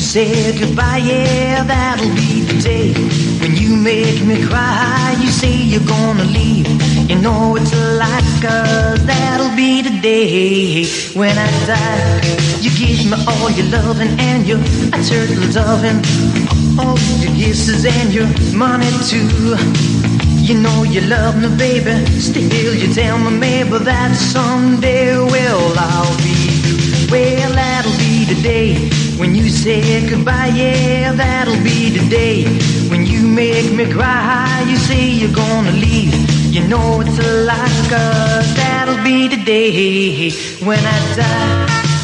say goodbye, yeah, that'll be the day. When you make me cry, you say you're gonna leave. You know it's a lie, 'cause that'll be the day. When I die, you give me all your loving and your turtle doving, all your kisses and your money too. You know you love me, baby, still you tell me maybe that someday, well, I'll be through. Well, that'll be the day when you say goodbye, yeah, that'll be the day. When you make me cry, you say you're gonna leave. You know it's a lie, 'cause that'll be the day when I die.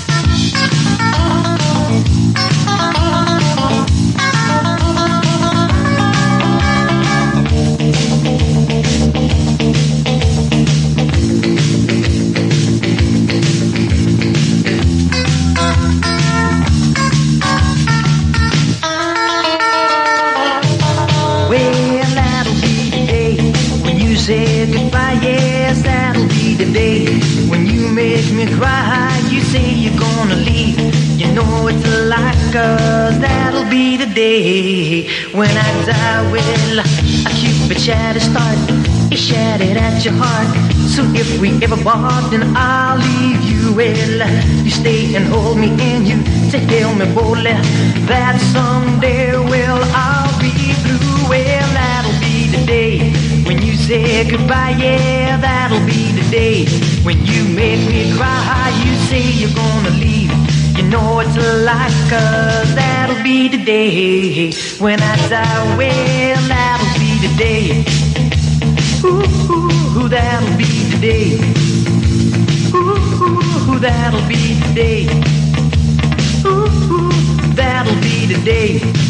Say goodbye, yes, that'll be the day. When you make me cry, you say you're gonna leave. You know it's a lie, 'cause that'll be the day when I die. Well, a cupid chat start, it shattered at your heart. So if we ever part, then I'll leave you. Well, you stay and hold me and you tell me boldly that someday, well, I'll be through. Well, that'll be the day when you say goodbye, yeah, that'll be the day. When you make me cry, you say you're gonna leave. You know it's a lie, 'cause that'll be the day when I die. Well, that'll be the day. Ooh, that'll be the day. Ooh, that'll be the day. Ooh, that'll be the day.